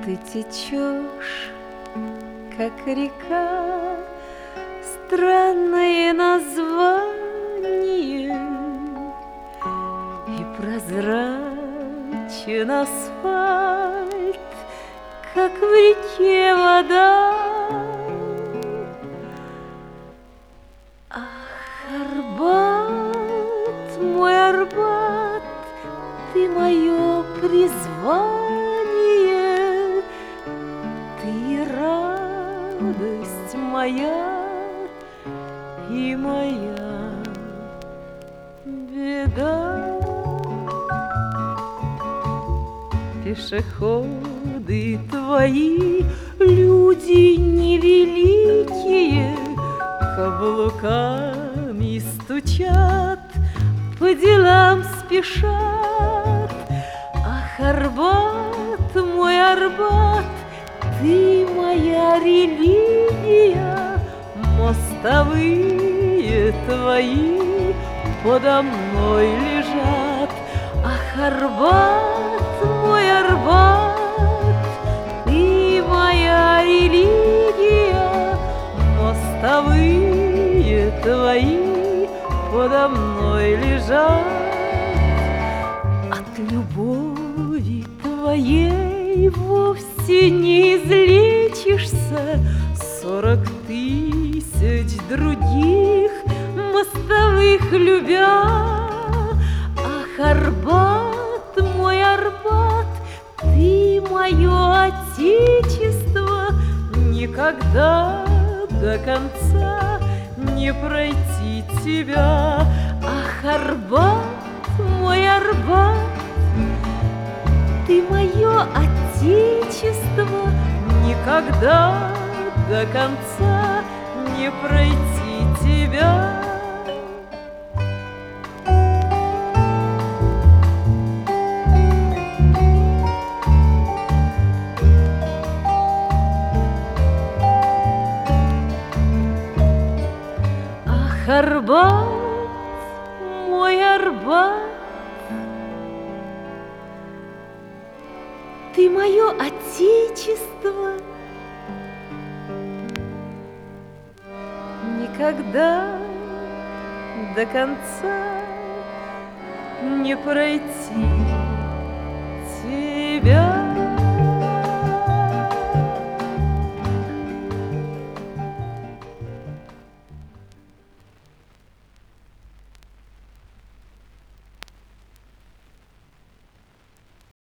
Ты течешь, как река, странное название, и прозрачен асфальт, как в реке вода. Ах, Арбат, мой Арбат, ты мое призвание, ты радость моя и моя беда. Пешеходы твои, люди невеликие, каблуками стучат, по делам спешат. Ах, Арбат, мой Арбат, ты моя религия, мостовые твои подо мной лежат. Ах, Арбат, мой Арбат, ты моя религия, мостовые твои подо мной лежат. От любови твоей вовсе не излечишься, 40 тысяч других мостовых любя. Ах, Арбат, мой Арбат, ты мое отечество, никогда до конца не пройти тебя. Ах, Арбат, мой Арбат, ты мое отечество, никогда до конца не пройти тебя. Ах, Арбат, мой Арбат, ты мое отечество, никогда до конца не пройти